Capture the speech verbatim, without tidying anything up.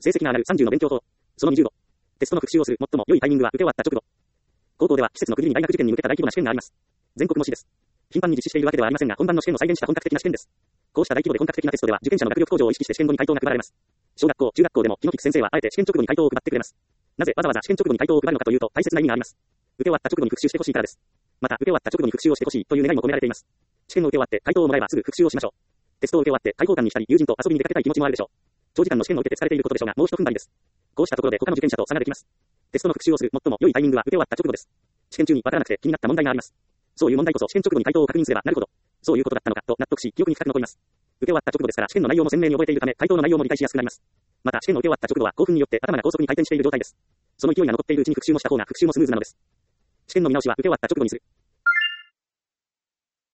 成績が上がるさんじゅうの勉強法。そのにじゅうご。テストの復習をする最も良いタイミングは受け終わった直後。高校では季節の区切りに大学受験に向けた大規模な試験があります。全国模試です。頻繁に実施しているわけではありませんが、本番の試験を再現した本格的な試験です。こうした大規模で本格的なテストでは、受験者の学力向上を意識して試験後に回答が配られます。小学校、中学校でも、木野菊先生はあえて試験直後に回答を配ってくれます。なぜわざわざ試験直後に回答を配るのかというと、大切な意味があります。受け終わった直後に復習してほしいからです。また、受け終わった直後に復習をしてほしいという願いも込められています。試験を受け終わって回答をもらえばすぐ復習をしましょう。テストを受け終わって開放感にしたり、友人と遊びに出かけたい気持ちもあるでしょう。長時間の試験を受けて疲れていることでしょうが、もう一踏ん張りです。こうしたところで他の受験者と差ができます。テストの復習をする最も良いタイミングは受け終わった直後です。試験中にわからなくて気になった問題があります。そういう問題こそ試験直後に回答を確認すればなるほど、そういうことだったのかと納得し、記憶に深く残ります。受け終わった直後ですから試験の内容も鮮明に覚えているため、回答の内容も理解しやすくなります。また試験の受け終わった直後は興奮によって頭が高速に回転している状態です。その勢いが残っているうちに復習もした方が復習もスムーズなのです。試験の見直しは受け終わった直後にする。